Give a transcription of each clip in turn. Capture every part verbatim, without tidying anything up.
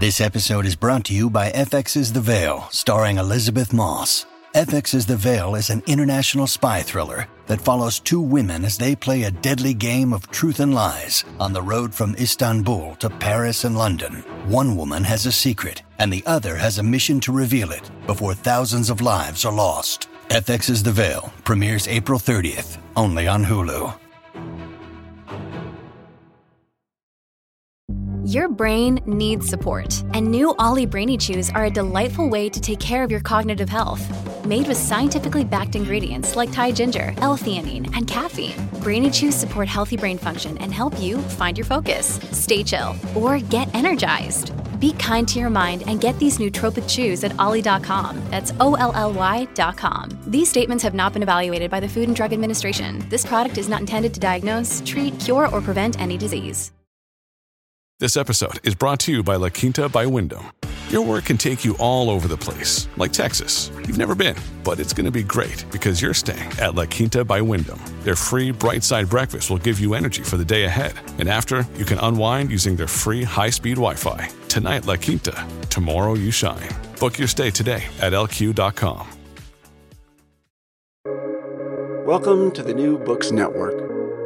This episode is brought to you by F X's The Veil, starring Elizabeth Moss. F X's The Veil is an international spy thriller that follows two women as they play a deadly game of truth and lies on the road from Istanbul to Paris and London. One woman has a secret, and the other has a mission to reveal it before thousands of lives are lost. F X's The Veil premieres April thirtieth, only on Hulu. Your brain needs support, and new Ollie Brainy Chews are a delightful way to take care of your cognitive health. Made with scientifically backed ingredients like Thai ginger, L-theanine, and caffeine, Brainy Chews support healthy brain function and help you find your focus, stay chill, or get energized. Be kind to your mind and get these nootropic chews at ollie dot com. That's O L L Y dot com. These statements have not been evaluated by the Food and Drug Administration. This product is not intended to diagnose, treat, cure, or prevent any disease. This episode is brought to you by La Quinta by Wyndham. Your work can take you all over the place, like Texas. You've never been, but it's going to be great because you're staying at La Quinta by Wyndham. Their free Bright Side breakfast will give you energy for the day ahead. And after, you can unwind using their free high-speed Wi-Fi. Tonight, La Quinta. Tomorrow, you shine. Book your stay today at L Q dot com. Welcome to the New Books Network.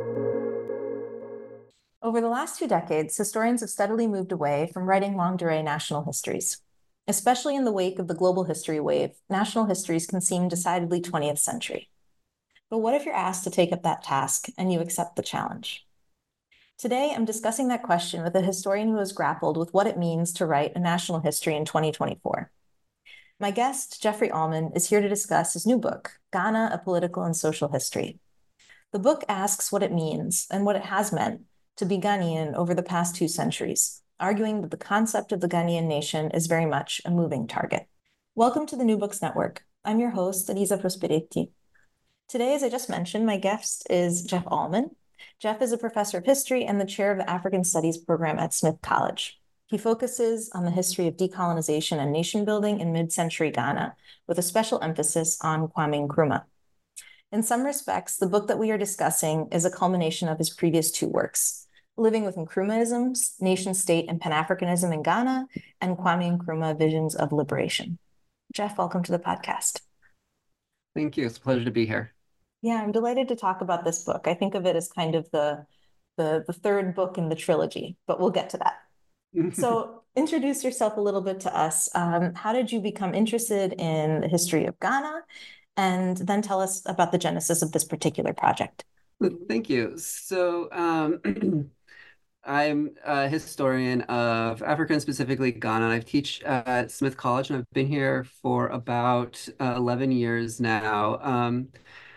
Over the last two decades, historians have steadily moved away from writing longue-durée national histories. Especially in the wake of the global history wave, national histories can seem decidedly twentieth century. But what if you're asked to take up that task and you accept the challenge? Today, I'm discussing that question with a historian who has grappled with what it means to write a national history in twenty twenty-four. My guest, Jeffrey Allman, is here to discuss his new book, Ghana, A Political and Social History. The book asks what it means and what it has meant to be Ghanaian over the past two centuries, arguing that the concept of the Ghanaian nation is very much a moving target. Welcome to the New Books Network. I'm your host, Elisa Prosperetti. Today, as I just mentioned, my guest is Jeff Allman. Jeff is a professor of history and the chair of the African Studies program at Smith College. He focuses on the history of decolonization and nation building in mid-century Ghana, with a special emphasis on Kwame Nkrumah. In some respects, the book that we are discussing is a culmination of his previous two works, Living with Nkrumahisms, Nation State and Pan-Africanism in Ghana, and Kwame Nkrumah, Visions of Liberation. Jeff, welcome to the podcast. Thank you. It's a pleasure to be here. Yeah, I'm delighted to talk about this book. I think of it as kind of the, the, the third book in the trilogy, but we'll get to that. So introduce yourself a little bit to us. Um, how did you become interested in the history of Ghana? And then tell us about the genesis of this particular project. Thank you. So um, I'm a historian of Africa and specifically Ghana. I teach at Smith College, and I've been here for about uh, eleven years now. Um,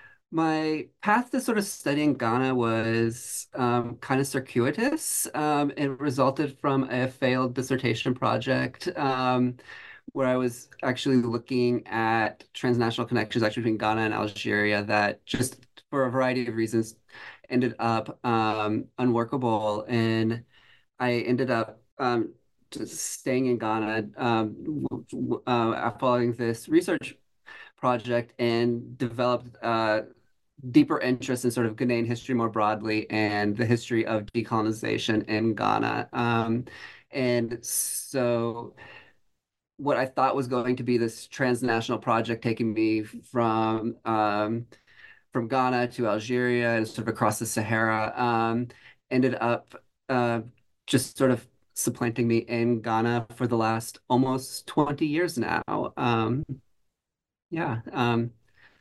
my path to sort of studying Ghana was um, kind of circuitous. Um, it resulted from a failed dissertation project um, where I was actually looking at transnational connections actually between Ghana and Algeria that just for a variety of reasons ended up um, unworkable. And I ended up um, just staying in Ghana um, uh, following this research project and developed uh, deeper interest in sort of Ghanaian history more broadly and the history of decolonization in Ghana. Um, and so what I thought was going to be this transnational project taking me from um, from Ghana to Algeria and sort of across the Sahara um, ended up uh, just sort of supplanting me in Ghana for the last almost twenty years now. Um, yeah. Um,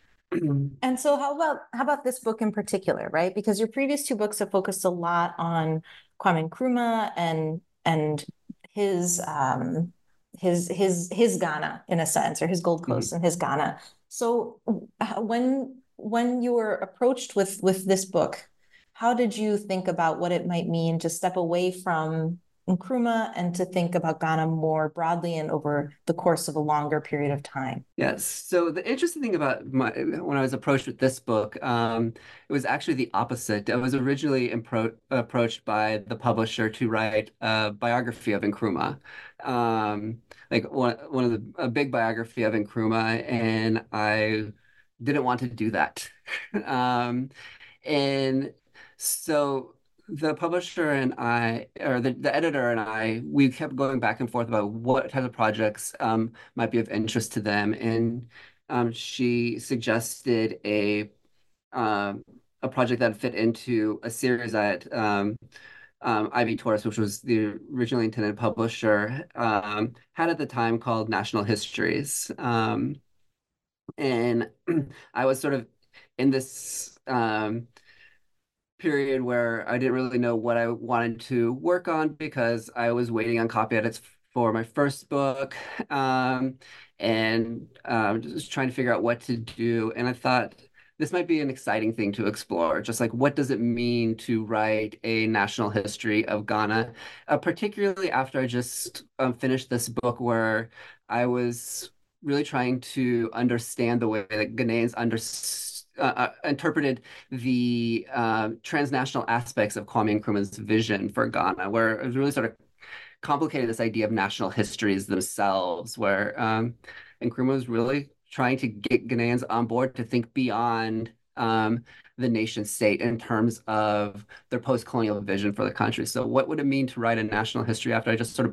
And so how about how about this book in particular, right? Because your previous two books have focused a lot on Kwame Nkrumah and and his um, his his his Ghana in a sense, or his Gold Coast and his Ghana. So uh, when when you were approached with with this book, how did you think about what it might mean to step away from Nkrumah and to think about Ghana more broadly and over the course of a longer period of time? Yes. So the interesting thing about my when I was approached with this book, um, it was actually the opposite. I was originally impro approached by the publisher to write a biography of Nkrumah, um, like one one of the a big biography of Nkrumah, and I didn't want to do that. um, and so the publisher and I, or the, the editor and I, we kept going back and forth about what type of projects um, might be of interest to them. And um, she suggested a um, a project that fit into a series that um, um, Ivy Torres, which was the originally intended publisher, um, had at the time called National Histories. Um, and I was sort of in this um, period where I didn't really know what I wanted to work on because I was waiting on copy edits for my first book, um, and um, just trying to figure out what to do. And I thought this might be an exciting thing to explore. Just like, what does it mean to write a national history of Ghana, uh, particularly after I just um, finished this book where I was really trying to understand the way that Ghanaians understood. Uh, uh, interpreted the uh, transnational aspects of Kwame Nkrumah's vision for Ghana, where it was really sort of complicated this idea of national histories themselves, where um, Nkrumah was really trying to get Ghanaians on board to think beyond um, the nation state in terms of their post-colonial vision for the country. So what would it mean to write a national history after I just sort of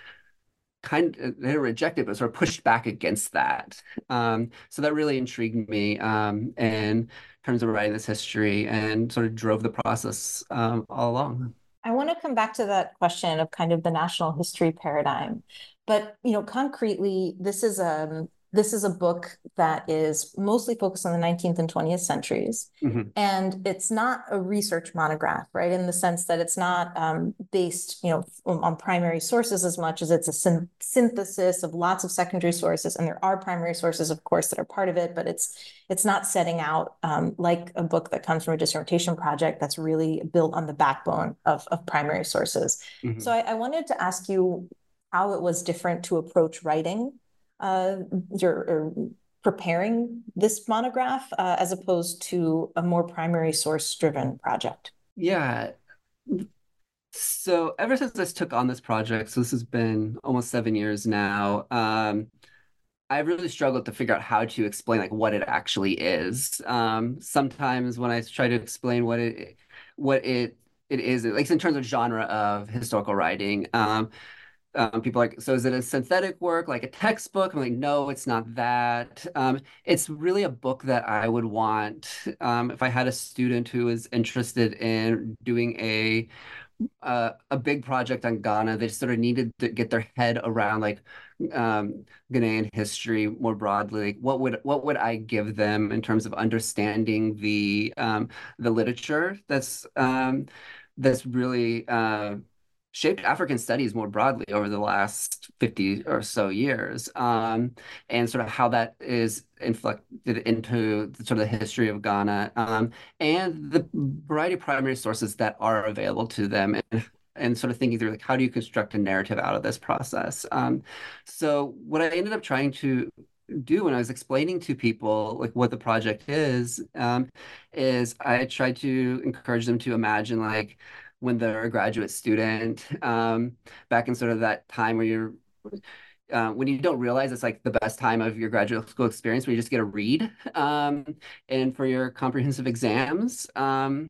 kind of they rejected, but sort of pushed back against that. Um, so that really intrigued me um, in terms of writing this history and sort of drove the process um, all along. I want to come back to that question of kind of the national history paradigm, but you know, concretely, this is a this is a book that is mostly focused on the nineteenth and twentieth centuries, mm-hmm. and it's not a research monograph, right? In the sense that it's not um, based, you know, on primary sources as much as it's a syn- synthesis of lots of secondary sources, and there are primary sources, of course, that are part of it, but it's it's not setting out um, like a book that comes from a dissertation project that's really built on the backbone of, of primary sources. Mm-hmm. So I, I wanted to ask you how it was different to approach writing uh, your preparing this monograph uh, as opposed to a more primary source driven project. Yeah. So ever since I took on this project, so this has been almost seven years now, um, I've really struggled to figure out how to explain like what it actually is. Um, sometimes when I try to explain what it what it it is, like in terms of genre of historical writing, um, Um, people are like, so is it a synthetic work, like a textbook? I'm like, no, it's not that. Um, it's really a book that I would want um, if I had a student who is interested in doing a uh, a big project on Ghana. They sort of needed to get their head around like um, Ghanaian history more broadly. Like, what would what would I give them in terms of understanding the um, the literature that's um, that's really uh, shaped African studies more broadly over the last fifty or so years, um, and sort of how that is inflected into the, sort of the history of Ghana, um, and the variety of primary sources that are available to them, and, and sort of thinking through like, how do you construct a narrative out of this process? Um, so what I ended up trying to do when I was explaining to people like what the project is, um, is I tried to encourage them to imagine like when they're a graduate student, um, back in sort of that time where you're, uh, when you don't realize it's like the best time of your graduate school experience, where you just get to read, um, and for your comprehensive exams. Um,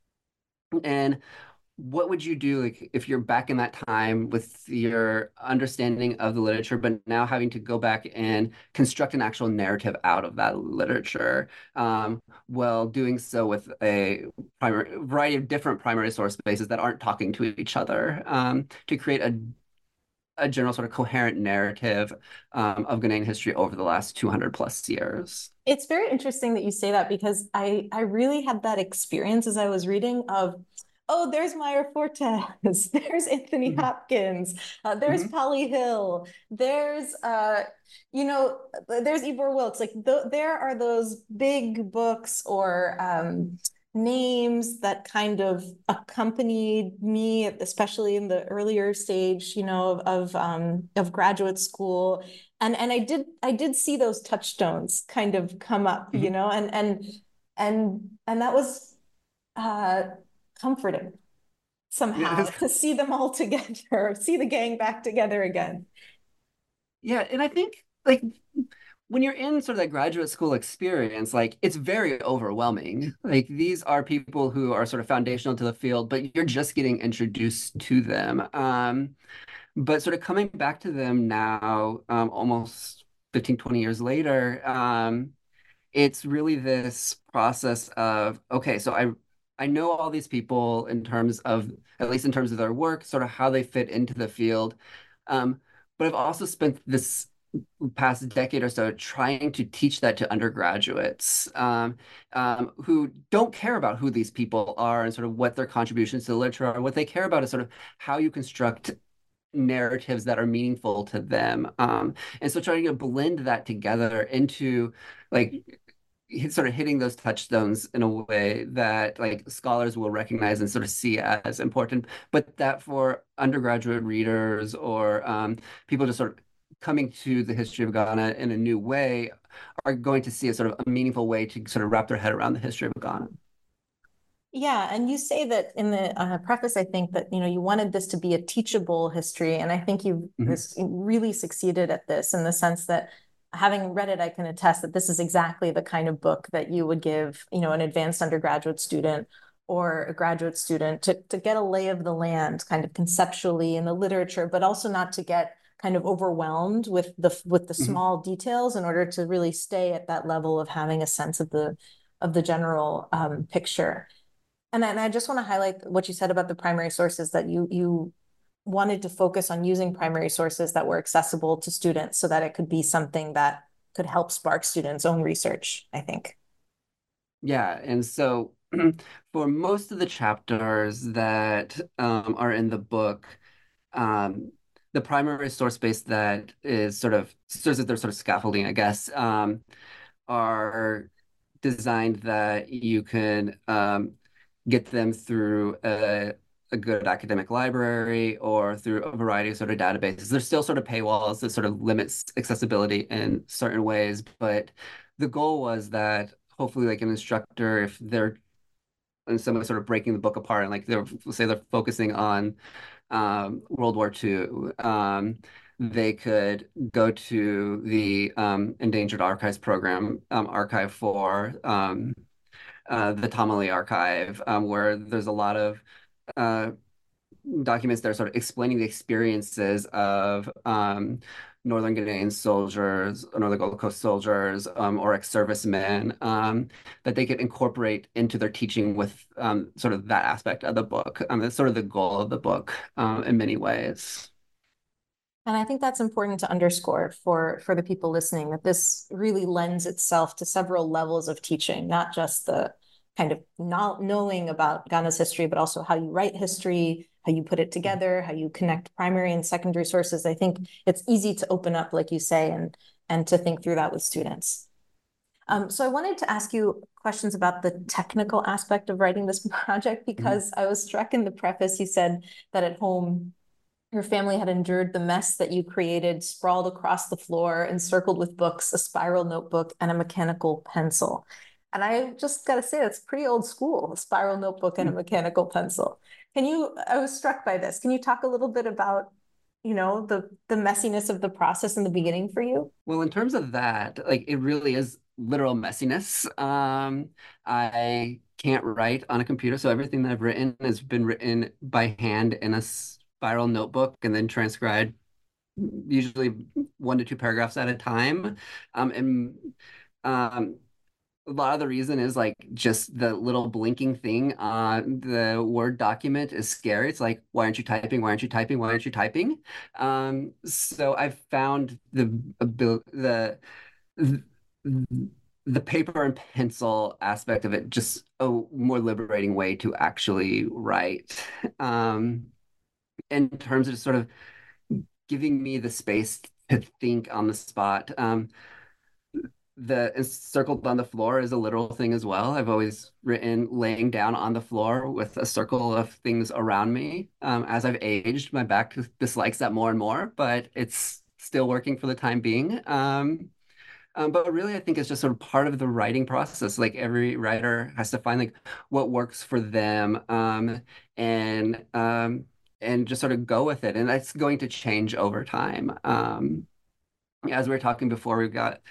and what would you do like if you're back in that time with your understanding of the literature, but now having to go back and construct an actual narrative out of that literature, um, while doing so with a primary variety of different primary source bases that aren't talking to each other, um, to create a a general sort of coherent narrative um, of Ghanaian history over the last two hundred plus years. It's very interesting that you say that, because I I really had that experience as I was reading of, oh, there's Meyer Fortes, there's Anthony mm-hmm. Hopkins, uh, there's mm-hmm. Polly Hill, there's, uh, you know, there's Ivor Wilkes. Like th- there are those big books or um, names that kind of accompanied me, especially in the earlier stage, you know, of of, um, of graduate school. And and I did I did see those touchstones kind of come up, mm-hmm. you know, and and and and that was uh, comforting somehow yeah, to see them all together, see the gang back together again. Yeah, and I think like when you're in sort of that graduate school experience, like it's very overwhelming. Like these are people who are sort of foundational to the field, but you're just getting introduced to them. Um, but sort of coming back to them now, um, almost fifteen, twenty years later, um, it's really this process of, okay, so I I know all these people in terms of, at least in terms of their work, sort of how they fit into the field. Um, but I've also spent this past decade or so trying to teach that to undergraduates um, um, who don't care about who these people are and sort of what their contributions to the literature are. What they care about is sort of how you construct narratives that are meaningful to them. Um, and so trying to blend that together into like sort of hitting those touchstones in a way that like scholars will recognize and sort of see as important, but that for undergraduate readers or um, people just sort of coming to the history of Ghana in a new way are going to see a sort of a meaningful way to sort of wrap their head around the history of Ghana. Yeah, and you say that in the uh, preface, I think that, you know, you wanted this to be a teachable history, and I think you've mm-hmm. this, really succeeded at this in the sense that having read it, I can attest that this is exactly the kind of book that you would give, you know, an advanced undergraduate student or a graduate student to, to get a lay of the land kind of conceptually in the literature, but also not to get kind of overwhelmed with the with the mm-hmm. small details in order to really stay at that level of having a sense of the of the general um, picture. And, and I just want to highlight what you said about the primary sources, that you you wanted to focus on using primary sources that were accessible to students so that it could be something that could help spark students' own research, I think. Yeah, and so for most of the chapters that um, are in the book, um, the primary source base that is sort of serves as their sort of scaffolding, I guess, um, are designed that you can um, get them through a, a good academic library or through a variety of sort of databases. There's still sort of paywalls that sort of limits accessibility in certain ways, but the goal was that hopefully like an instructor, if they're in some way sort of breaking the book apart and like they're, say they're focusing on um, World War Two, um, they could go to the um, Endangered Archives Program um, archive for um, uh, the Tamale Archive, um, where there's a lot of uh, documents that are sort of explaining the experiences of um, Northern Ghanaian soldiers, Northern Gold Coast soldiers, um, or ex-servicemen, um, that they could incorporate into their teaching with um, sort of that aspect of the book. Um, that's sort of the goal of the book um, in many ways. And I think that's important to underscore for, for the people listening, that this really lends itself to several levels of teaching, not just the kind of not knowing about Ghana's history, but also how you write history, how you put it together, how you connect primary and secondary sources. I think it's easy to open up, like you say, and, and to think through that with students. Um, so I wanted to ask you questions about the technical aspect of writing this project, because mm-hmm. I was struck in the preface, you said that at home, your family had endured the mess that you created, sprawled across the floor, encircled with books, a spiral notebook, and a mechanical pencil. And I just got to say, that's pretty old school, a spiral notebook and a mechanical pencil. Can you, I was struck by this. Can you talk a little bit about, you know, the, the messiness of the process in the beginning for you? Well, in terms of that, like it really is literal messiness. Um, I can't write on a computer, so everything that I've written has been written by hand in a spiral notebook and then transcribed usually one to two paragraphs at a time. Um, and um, a lot of the reason is like just the little blinking thing on the Word document is scary. It's like, why aren't you typing? Why aren't you typing? Why aren't you typing? Um, so I've found the the the paper and pencil aspect of it just a more liberating way to actually write. Um, in terms of sort of giving me the space to think on the spot. Um, the circled on the floor is a literal thing as well. I've always written laying down on the floor with a circle of things around me. Um, as I've aged, my back dislikes that more and more, but it's still working for the time being. Um, um, but really, I think it's just sort of part of the writing process. Like every writer has to find like what works for them, um, and um, and just sort of go with it. And that's going to change over time. Um, as we were talking before, we got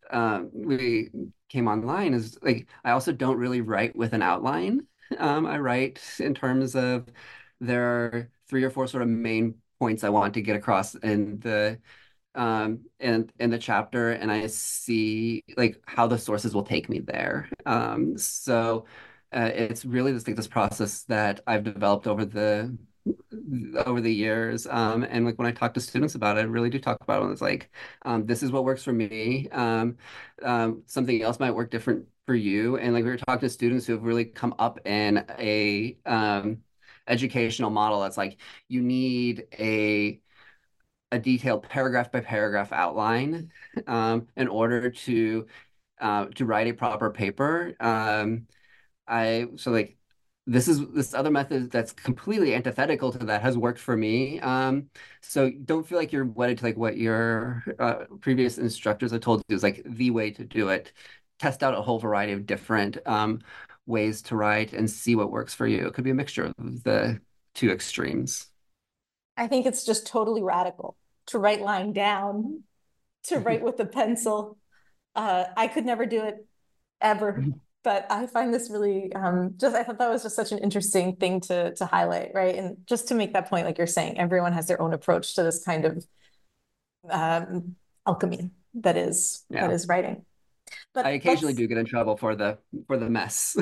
um, we came online is like I also don't really write with an outline. Um, I write in terms of there are three or four sort of main points I want to get across in the um in in the chapter, and I see like how the sources will take me there. Um, so uh, it's really this like this process that I've developed over the over the years. Um, and like when I talk to students about it, I really do talk about it. It's like, um, this is what works for me. Um, um, something else might work different for you. And like we were talking to students who have really come up in a um, educational model that's like you need a a detailed paragraph by paragraph outline um, in order to uh, to write a proper paper. Um, I so like this is this other method that's completely antithetical to that has worked for me. Um, so don't feel like you're wedded to like what your uh, previous instructors have told you is like the way to do it. Test out a whole variety of different um, ways to write and see what works for you. It could be a mixture of the two extremes. I think it's just totally radical to write lying down, to write with a pencil. Uh, I could never do it ever, but I find this really um, just, I thought that was just such an interesting thing to, to highlight, right? And just to make that point, like you're saying, everyone has their own approach to this kind of um, alchemy that is, that Yeah. is writing. I But occasionally let's, do get in trouble for the for the mess.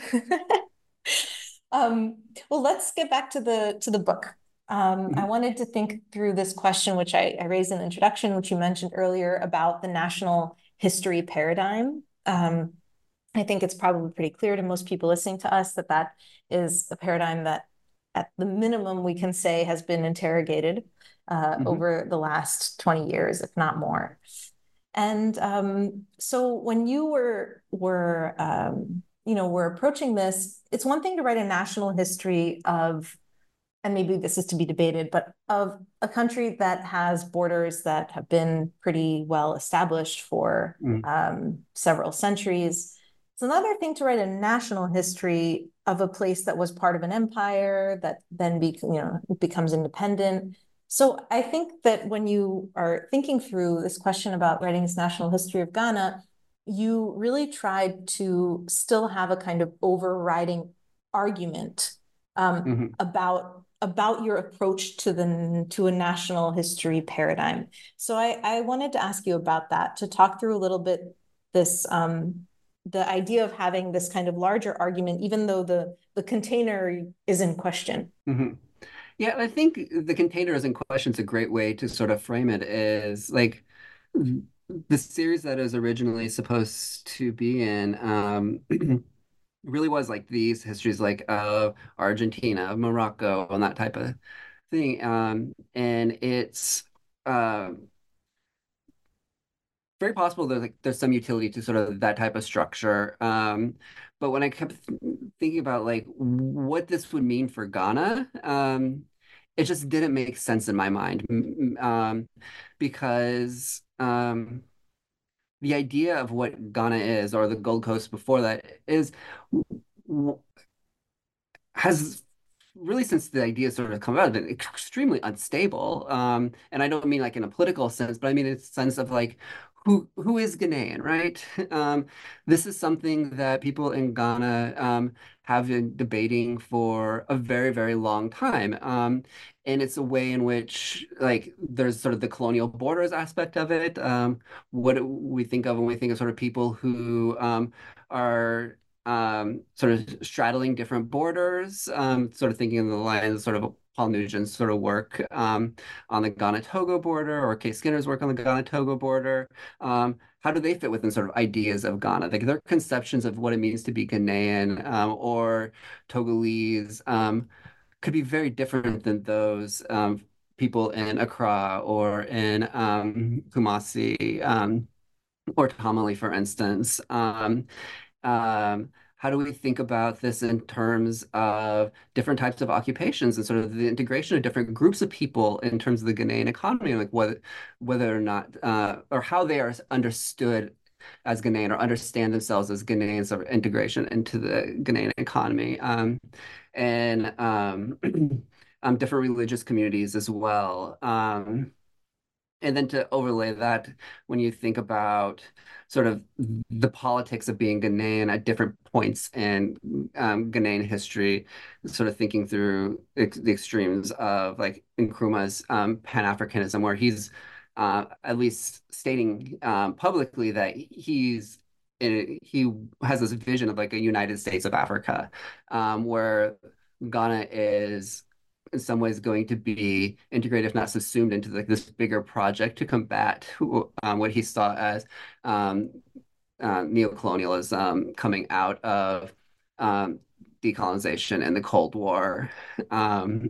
um, well, let's get back to the to the book. Um, I wanted to think through this question, which I, I raised in the introduction, which you mentioned earlier about the national history paradigm. Um, I think it's probably pretty clear to most people listening to us that that is a paradigm that, at the minimum, we can say has been interrogated uh, Mhm. over the last twenty years, if not more. And um, so when you were were um, you know were approaching this, it's one thing to write a national history of, and maybe this is to be debated, but of a country that has borders that have been pretty well established for Mm. um, several centuries. It's another thing to write a national history of a place that was part of an empire that then be, you know, becomes independent. So I think that when you are thinking through this question about writing this national history of Ghana, you really tried to still have a kind of overriding argument um, Mhm. about about your approach to the to a national history paradigm. So I, I wanted to ask you about that, to talk through a little bit this um, the idea of having this kind of larger argument, even though the the container is in question. Mhm. Yeah, I think the containers in question is a great way to sort of frame it is like the series that is originally supposed to be in um, really was like these histories like of Argentina, of Morocco, and that type of thing. Um, and it's um very possible that like there's some utility to sort of that type of structure. Um, but when I kept th thinking about like what this would mean for Ghana, um, it just didn't make sense in my mind. M- Um, because um, the idea of what Ghana is, or the Gold Coast before that, is has really since the idea sort of come out been extremely unstable. Um, and I don't mean like in a political sense, but I mean in a sense of like who who is Ghanaian, right? Um, this is something that people in Ghana um, have been debating for a very, very long time. Um, and it's a way in which like there's sort of the colonial borders aspect of it. Um, what we think of when we think of sort of people who um, are um, sort of straddling different borders, um, sort of thinking in the lines of sort of Paul Nugent's sort of work um, on the Ghana-Togo border, or Kay Skinner's work on the Ghana-Togo border. Um, how do they fit within sort of ideas of Ghana? Like their conceptions of what it means to be Ghanaian um, or Togolese um, could be very different than those um, people in Accra or in um, Kumasi um, or Tamale, for instance. Um, um, how do we think about this in terms of different types of occupations and sort of the integration of different groups of people in terms of the Ghanaian economy, like whether whether or not uh, or how they are understood as Ghanaian or understand themselves as Ghanaians of integration into the Ghanaian economy, um, and um, um, different religious communities as well. Um, and then to overlay that, when you think about sort of the politics of being Ghanaian at different points in um, Ghanaian history, sort of thinking through ex the extremes of like Nkrumah's um, Pan-Africanism, where he's uh, at least stating um, publicly that he's in, he has this vision of like a United States of Africa, um, where Ghana is in some ways going to be integrated, if not subsumed, into like this bigger project to combat who, um, what he saw as um, uh, neocolonialism coming out of um, decolonization and the Cold War. Um,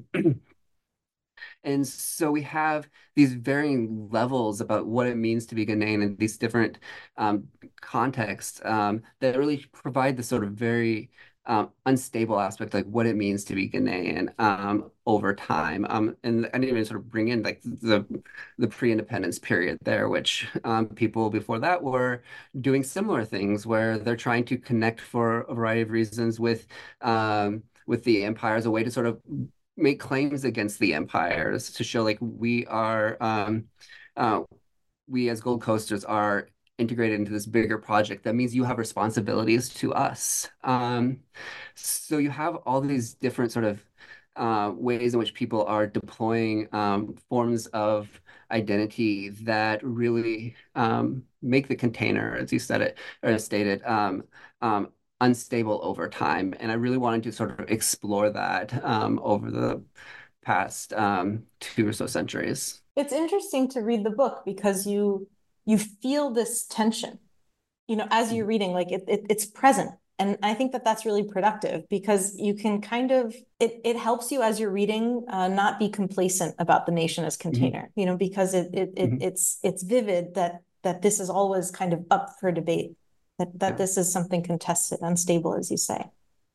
and so we have these varying levels about what it means to be Ghanaian and these different um, contexts um, that really provide this sort of very um, unstable aspect, like what it means to be Ghanaian um, over time. Um, and I didn't even sort of bring in like the the pre-independence period there, which um, people before that were doing similar things where they're trying to connect for a variety of reasons with um, with the empire as a way to sort of make claims against the empires to show like we are um, uh, we as Gold Coasters are integrated into this bigger project. That means you have responsibilities to us. Um, so you have all these different sort of uh, ways in which people are deploying um, forms of identity that really um, make the container, as you said it or stated, um, um, unstable over time. And I really wanted to sort of explore that um, over the past um, two or so centuries. It's interesting to read the book because you you feel this tension, you know, as you're reading, like it, it it's present. And I think that that's really productive because you can kind of, it, it helps you as you're reading uh, not be complacent about the nation as container, mm-hmm. you know, because it, it, it mm-hmm. it's it's vivid that that this is always kind of up for debate, that, that yeah. this is something contested, unstable, as you say.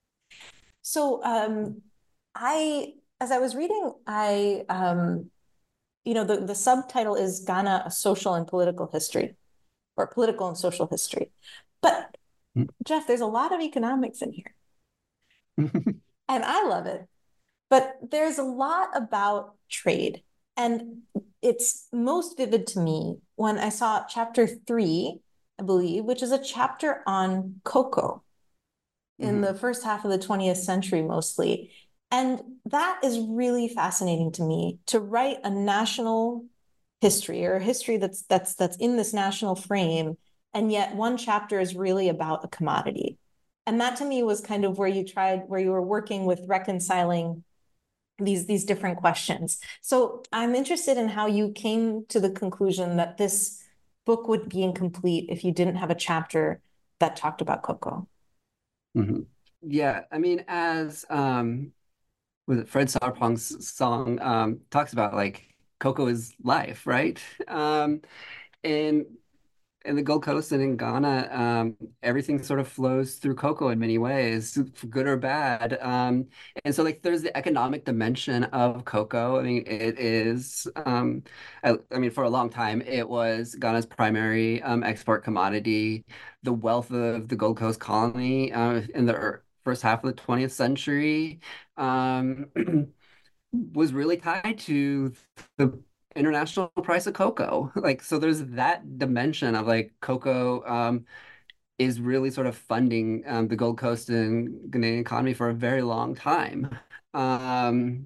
So um, I, as I was reading, I, um, you know, the, the subtitle is Ghana, a Social and Political History, or Political and Social History. But Jeff, there's a lot of economics in here. And I love it. But there's a lot about trade. And it's most vivid to me when I saw chapter three, I believe, which is a chapter on cocoa in mm-hmm. the first half of the twentieth century mostly. And that is really fascinating to me, to write a national history or a history that's that's that's in this national frame. And yet one chapter is really about a commodity. And that to me was kind of where you tried, where you were working with reconciling these, these different questions. So I'm interested in how you came to the conclusion that this book would be incomplete if you didn't have a chapter that talked about cocoa. Mm-hmm. Yeah, I mean, as um, was it Fred Sarpong's song um, talks about, like, cocoa is life, right? Um, and in the Gold Coast and in Ghana, um, everything sort of flows through cocoa in many ways, good or bad. Um, and so, like, there's the economic dimension of cocoa. I mean, it is, um, I, I mean, for a long time, it was Ghana's primary um, export commodity. The wealth of the Gold Coast colony uh, in the first half of the twentieth century um, was really tied to the international price of cocoa. Like, so there's that dimension of like cocoa um, is really sort of funding um, the Gold Coast and Ghanaian economy for a very long time. Um,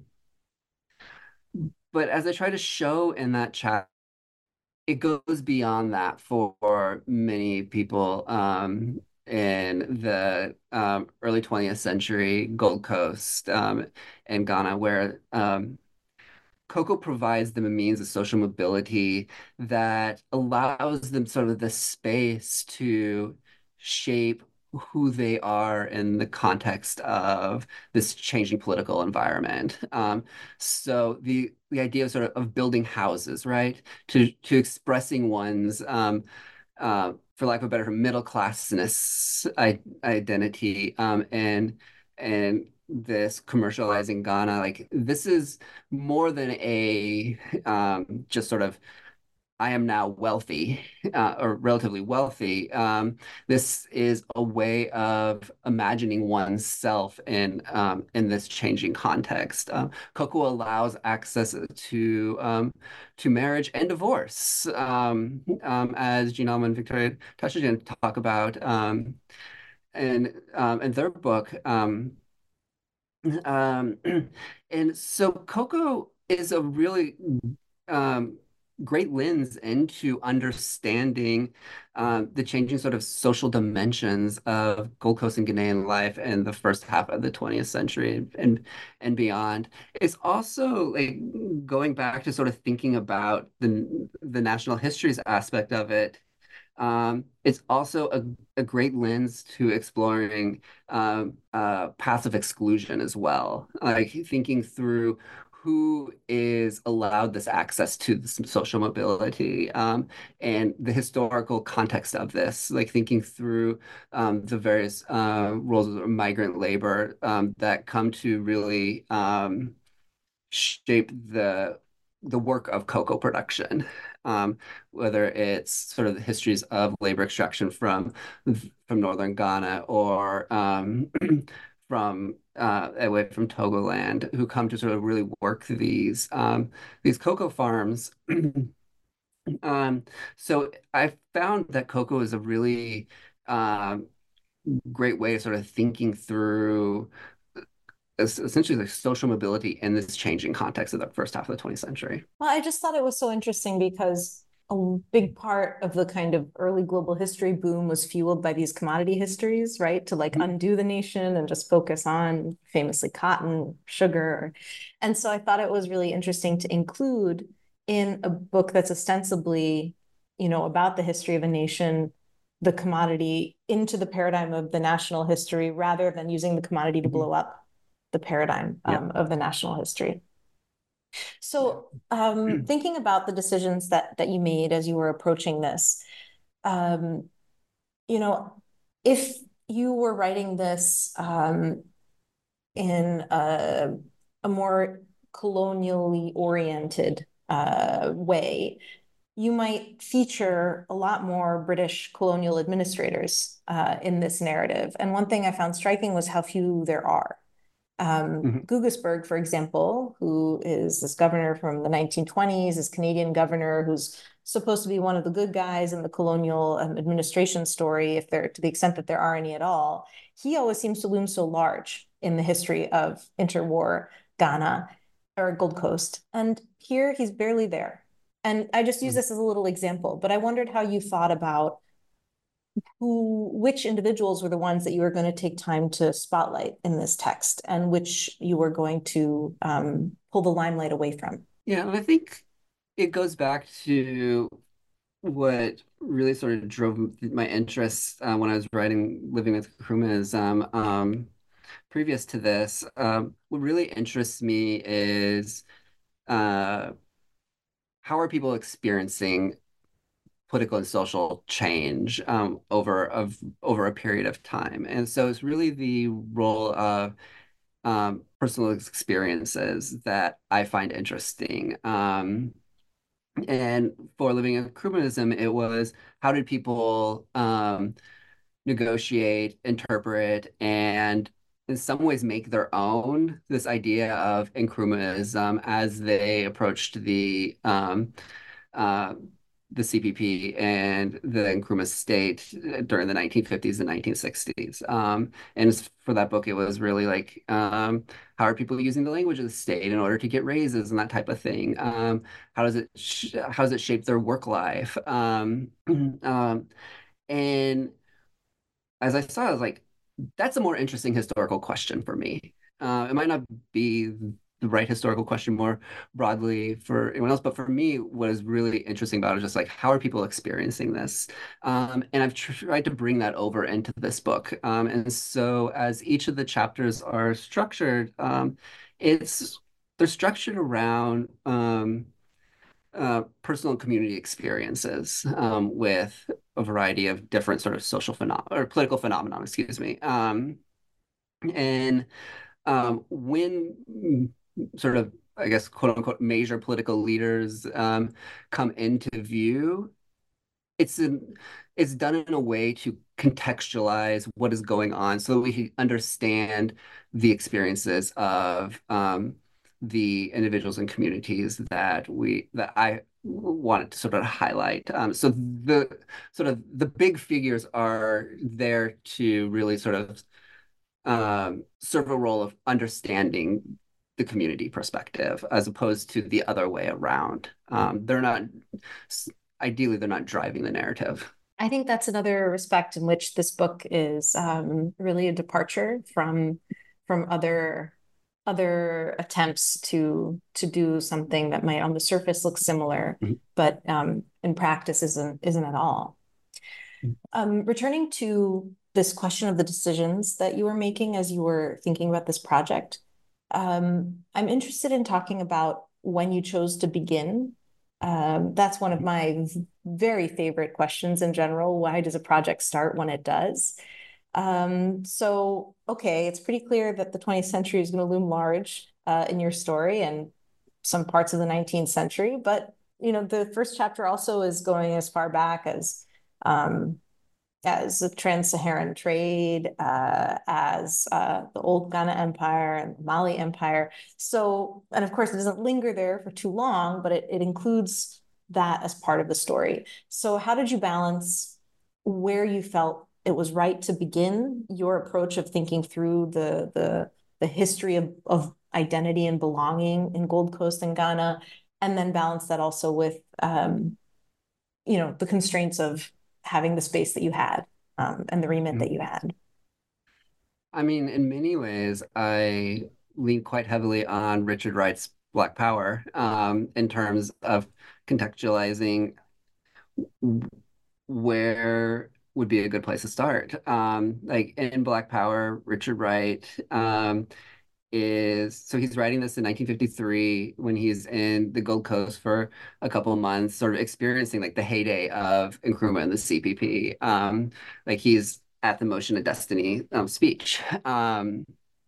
but as I try to show in that chat, it goes beyond that for many people um, in the um, early twentieth century Gold Coast um, and Ghana, where um, cocoa provides them a means of social mobility that allows them sort of the space to shape who they are in the context of this changing political environment. Um, so the the idea of sort of, of building houses, right, to to expressing one's um, uh, for lack of a better middle classness identity um, and and this commercializing Ghana, like this is more than a um, just sort of I am now wealthy, uh, or relatively wealthy. Um, this is a way of imagining oneself in um, in this changing context. Uh, Coco allows access to um, to marriage and divorce, um, um, as Jean Alma and Victoria Taschenjian talk about um, in um, in their book. Um, um, and so Coco is a really um, great lens into understanding um, the changing sort of social dimensions of Gold Coast and Ghanaian life in the first half of the twentieth century and and beyond. It's also like going back to sort of thinking about the the national histories aspect of it. Um, it's also a, a great lens to exploring um, uh, passive exclusion as well, like thinking through who is allowed this access to this social mobility um, and the historical context of this, like thinking through um, the various uh, roles of migrant labor um, that come to really um, shape the the work of cocoa production, um, whether it's sort of the histories of labor extraction from from northern Ghana or um, from uh, away from Togoland, who come to sort of really work these um, these cocoa farms. Um, so I found that cocoa is a really um, great way of sort of thinking through es- essentially like social mobility in this changing context of the first half of the twentieth century. Well, I just thought it was so interesting because a big part of the kind of early global history boom was fueled by these commodity histories, right? To like Mhm. undo the nation and just focus on famously cotton, sugar. And so I thought it was really interesting to include in a book that's ostensibly, you know, about the history of a nation, the commodity into the paradigm of the national history rather than using the commodity to Mhm. blow up the paradigm Yeah. um, of the national history. Yeah. So, um, thinking about the decisions that that you made as you were approaching this, um, you know, if you were writing this um, in a, a more colonially oriented uh, way, you might feature a lot more British colonial administrators uh, in this narrative. And one thing I found striking was how few there are. Um, Mhm. Gugisberg, for example, who is this governor from the nineteen twenties, this Canadian governor who's supposed to be one of the good guys in the colonial um, administration story, if there, to the extent that there are any at all, he always seems to loom so large in the history of interwar Ghana or Gold Coast. And here he's barely there. And I just use Mhm. this as a little example, but I wondered how you thought about who, which individuals were the ones that you were going to take time to spotlight in this text and which you were going to um, pull the limelight away from. Yeah, and I think it goes back to what really sort of drove my interest uh, when I was writing Living with Nkrumahs. Um, previous to this, um, what really interests me is uh, how are people experiencing political and social change um, over of over a period of time. And so it's really the role of um, personal experiences that I find interesting. Um, and for Living in Crewmanism, it was how did people um, negotiate, interpret, and in some ways make their own this idea of Nkrumahism as they approached the um, uh, the C P P and the Nkrumah state during the nineteen fifties and nineteen sixties. Um, and for that book, it was really like, um, how are people using the language of the state in order to get raises and that type of thing? Um, how does it sh how does it shape their work life? Um, um, and as I saw, I was like, that's a more interesting historical question for me. Uh, it might not be the right historical question more broadly for anyone else, but for me, what is really interesting about it is just like, how are people experiencing this? Um, and I've tr tried to bring that over into this book. Um, and so as each of the chapters are structured, um, it's they're structured around um, uh, personal and community experiences um, with a variety of different sort of social phenomena or political phenomenon, excuse me. Um, and um, when sort of I guess, quote unquote, major political leaders um, come into view, it's in, it's done in a way to contextualize what is going on so that we can understand the experiences of um, the individuals and communities that we that I wanted to sort of highlight. Um, so the sort of the big figures are there to really sort of um, serve a role of understanding the community perspective as opposed to the other way around. Um, they're not, ideally, they're not driving the narrative. I think that's another respect in which this book is um, really a departure from from other other attempts to to do something that might on the surface look similar, mm-hmm. but um, in practice isn't isn't at all. Mm-hmm. Um, returning to this question of the decisions that you were making as you were thinking about this project, um, I'm interested in talking about when you chose to begin. Um, that's one of my very favorite questions in general. Why does a project start when it does? Um, so, okay, it's pretty clear that the twentieth century is going to loom large uh, in your story and some parts of the nineteenth century. But, you know, the first chapter also is going as far back as um, as the trans-Saharan trade, uh, as uh, the old Ghana Empire and the Mali Empire. So, and of course, it doesn't linger there for too long, but it, it includes that as part of the story. So how did you balance where you felt it was right to begin your approach of thinking through the, the, the history of, of identity and belonging in Gold Coast and Ghana, and then balance that also with, um, you know, the constraints of having the space that you had um, and the remit mm-hmm. that you had? I mean, in many ways, I lean quite heavily on Richard Wright's Black Power um, in terms of contextualizing where would be a good place to start. Um, like in Black Power, Richard Wright um, is, so he's writing this in nineteen fifty-three when he's in the Gold Coast for a couple of months, sort of experiencing like the heyday of Nkrumah and the C P P. Um, like he's at the Motion of Destiny um, speech. Um,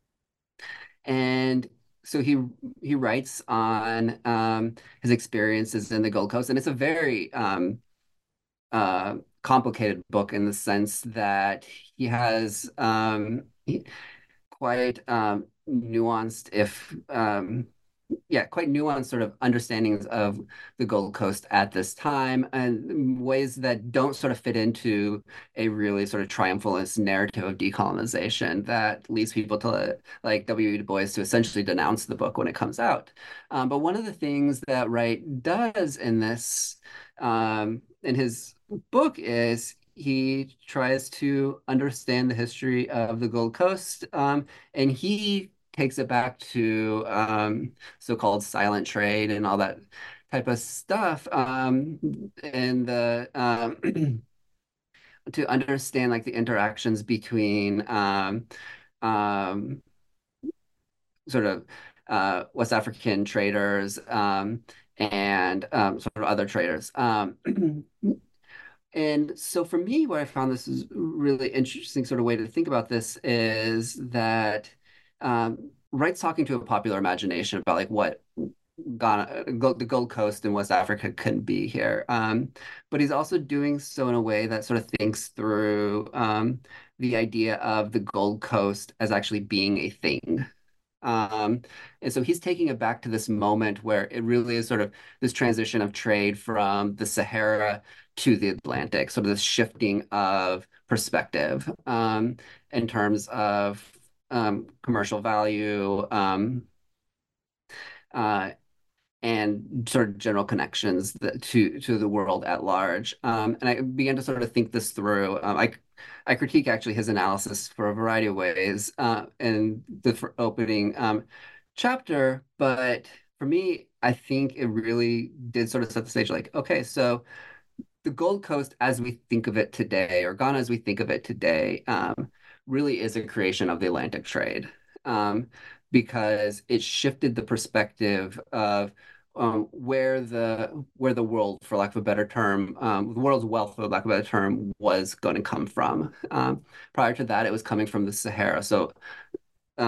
and so he he writes on um, his experiences in the Gold Coast, and it's a very um, uh, complicated book in the sense that he has um, he, quite um, nuanced, if um, yeah, quite nuanced sort of understandings of the Gold Coast at this time, and ways that don't sort of fit into a really sort of triumphalist narrative of decolonization that leads people to, like W E Du Bois, to essentially denounce the book when it comes out. Um, but one of the things that Wright does in this, um, in his book, is he tries to understand the history of the Gold Coast, um, and he takes it back to um, so-called silent trade and all that type of stuff, um, and the um, to understand like the interactions between um, um, sort of uh, West African traders um, and um, sort of other traders. Um, And so for me, what I found this is really interesting sort of way to think about this is that um, Wright's talking to a popular imagination about like what Ghana, the Gold Coast and West Africa couldn't be here. Um, but he's also doing so in a way that sort of thinks through um, the idea of the Gold Coast as actually being a thing. Um, and so he's taking it back to this moment where it really is sort of this transition of trade from the Sahara to the Atlantic, sort of this shifting of perspective um, in terms of um, commercial value um, uh, and sort of general connections that, to to the world at large. Um, and I began to sort of think this through. Um, I I critique actually his analysis for a variety of ways uh, in the opening um, chapter, but for me, I think it really did sort of set the stage. Like, okay, so the Gold Coast as we think of it today, or Ghana as we think of it today, um, really is a creation of the Atlantic trade um, because it shifted the perspective of um, where the where the world, for lack of a better term, um, the world's wealth, for lack of a better term, was going to come from. Um, prior to that, it was coming from the Sahara. So um,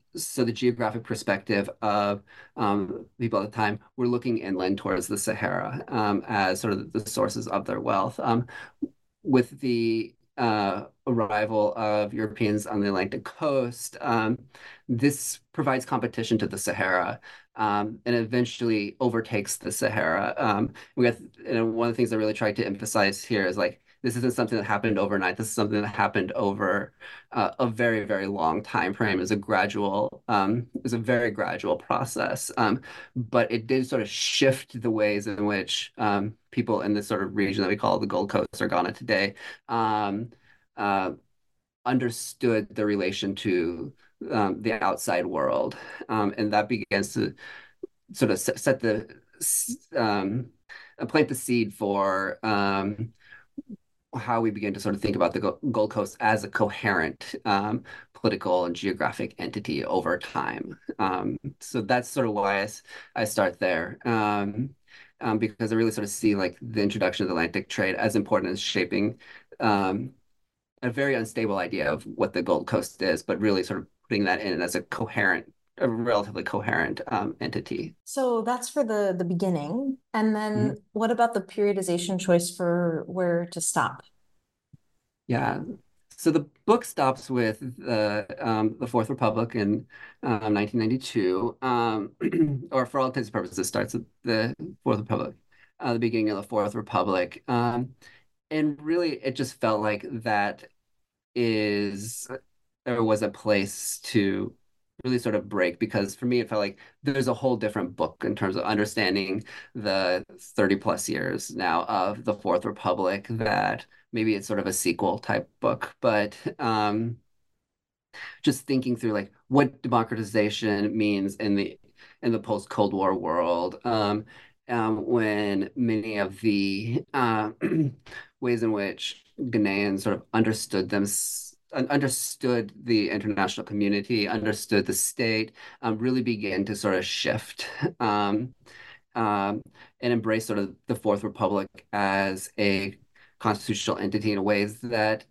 so the geographic perspective of um, people at the time were looking inland towards the Sahara um, as sort of the sources of their wealth. Um, with the uh, arrival of Europeans on the Atlantic coast, um, this provides competition to the Sahara um, and eventually overtakes the Sahara. Um, we got, you know, one of the things I really tried to emphasize here is like, this isn't something that happened overnight. This is something that happened over uh, a very, very long time frame. Is a gradual, um, is a very gradual process. Um, but it did sort of shift the ways in which um, people in this sort of region that we call the Gold Coast or Ghana today um, uh, understood the relation to um, the outside world, um, and that begins to sort of set, set the um, plant the seed for um, how we begin to sort of think about the Gold Coast as a coherent um, political and geographic entity over time. Um, so that's sort of why I, I start there, um, um, because I really sort of see like the introduction of the Atlantic trade as important as shaping um, a very unstable idea of what the Gold Coast is, but really sort of putting that in as a coherent, a relatively coherent um, entity. So that's for the the beginning. And then mm-hmm. What about the periodization choice for where to stop? Yeah. So the book stops with the um, the Fourth Republic in um, nineteen ninety-two, um, or for all intents and purposes, starts with the Fourth Republic, uh, the beginning of the Fourth Republic. Um, and really, it just felt like that is, or was a place to really sort of break, because for me, it felt like there's a whole different book in terms of understanding the thirty plus years now of the Fourth Republic, that maybe it's sort of a sequel type book, but um, just thinking through like what democratization means in the in the post-Cold War world, um, um, when many of the uh, ways in which Ghanaians sort of understood them, understood the international community, understood the state, um, really began to sort of shift um, um, and embrace sort of the Fourth Republic as a constitutional entity in ways that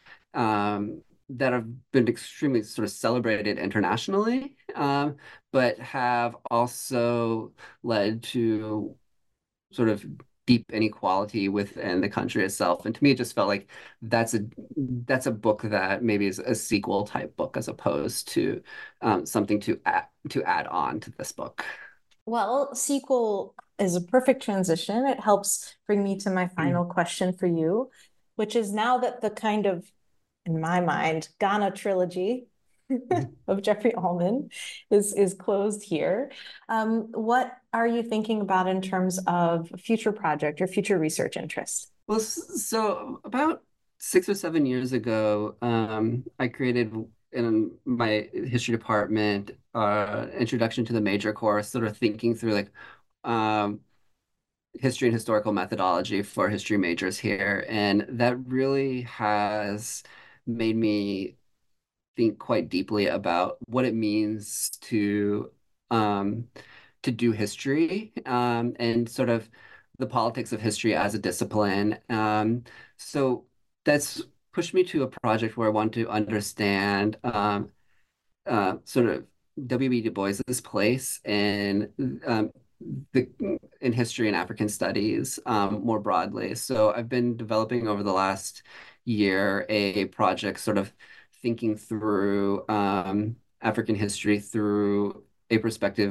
um, that have been extremely sort of celebrated internationally, um, but have also led to sort of deep inequality within the country itself. And to me, it just felt like that's a that's a book that maybe is a sequel type book as opposed to um, something to add, to add on to this book. Well, sequel is a perfect transition. It helps bring me to my final mm. question for you, which is, now that the kind of, in my mind, Ghana trilogy of Jeffrey Allman is, is closed here, um, what are you thinking about in terms of a future project or future research interest? Well, so about six or seven years ago, um, I created in my history department uh, introduction to the major course, sort of thinking through like um, history and historical methodology for history majors here. And that really has made me think quite deeply about what it means to um, to do history um, and sort of the politics of history as a discipline. Um, so that's pushed me to a project where I want to understand um, uh, sort of W E. Du Bois's place in um, the in history and African studies um, more broadly. So I've been developing over the last year a project sort of thinking through um, African history through a perspective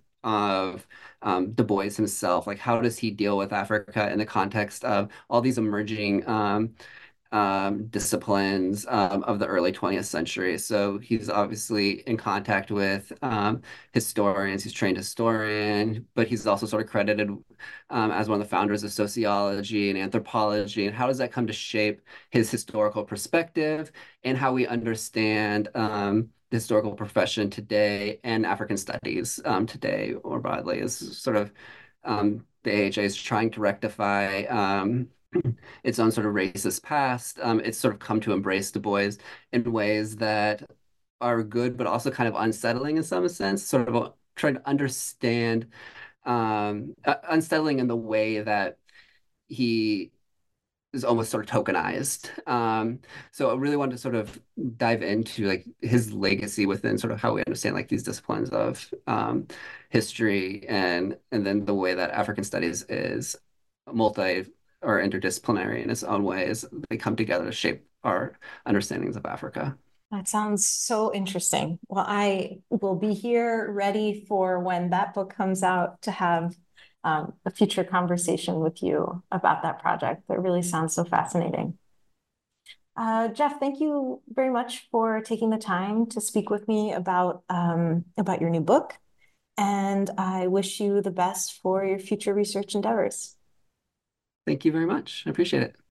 of um, Du Bois himself. Like, how does he deal with Africa in the context of all these emerging um, um, disciplines um, of the early twentieth century? So he's obviously in contact with um, historians. He's a trained historian, but he's also sort of credited um, as one of the founders of sociology and anthropology. And how does that come to shape his historical perspective and how we understand um, the historical profession today and African studies um, today more broadly? Is sort of um, the A H A is trying to rectify um, its own sort of racist past. Um, it's sort of come to embrace Du Bois in ways that are good, but also kind of unsettling in some sense, sort of trying to understand, um, uh, unsettling in the way that he is almost sort of tokenized. Um, so I really wanted to sort of dive into like his legacy within sort of how we understand like these disciplines of um, history and and then the way that African studies is multi or interdisciplinary in its own ways. They come together to shape our understandings of Africa. That sounds so interesting. Well, I will be here ready for when that book comes out to have um, a future conversation with you about that project. That really sounds so fascinating. Uh, Jeff, thank you very much for taking the time to speak with me about um, about your new book, and I wish you the best for your future research endeavors. Thank you very much. I appreciate it.